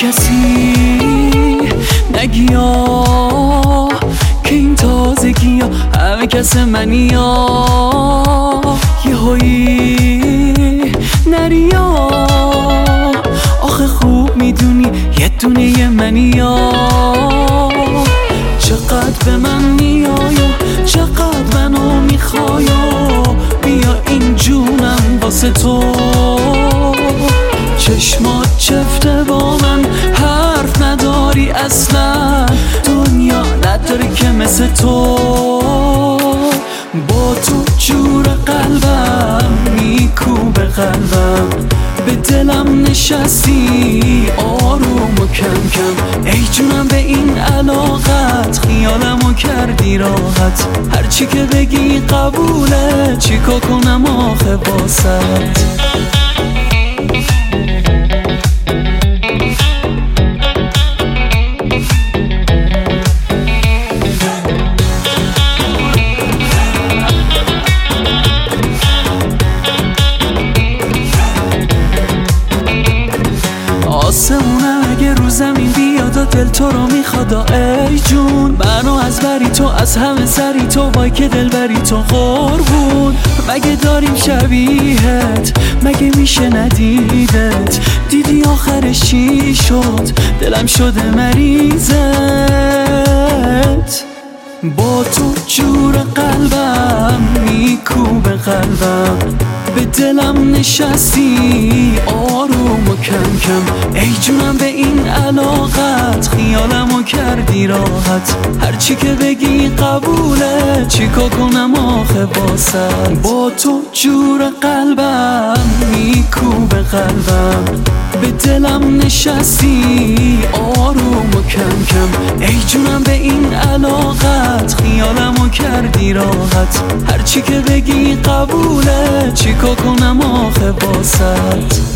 کسی نگیا که این تازگی ها همه کس منی ها یه هایی نریا آخه خوب میدونی یه دونه منی ها چقدر به من میای و چقدر منو میخوای بیا این جونم واسه تو چشمات چفته با من حرف نداری اصلا دنیا نداره که مثل تو با تو جور قلبم میکوبه قلبم به دلم نشستی آروم و کم کم ای جونم به این علاقت خیالمو کردی راحت هرچی که بگی قبوله چیکار کنم آخه باست آسمونم اگه رو زمین بیاد و دل تو رو میخواد ای جون منو از بری تو از همه سری تو وای که دل بری تو قربون مگه داریم شبیهت مگه میشه ندیدت دیدی آخرش چی شد دلم شده مریضت با تو جور قلبم میکوبه قلبم به دلم نشستی آروم و کم کم ای جونم به این علاقت خیالمو کردی راحت هرچی که بگی قبوله چیکار کنم آخه باست با تو جور قلبم میکوبه قلبم به دلم نشستی آروم و کم کم ای جونم به این علاقت خیالمو کردی راحت هرچی که بگی قبوله چیکار کنم آخه باست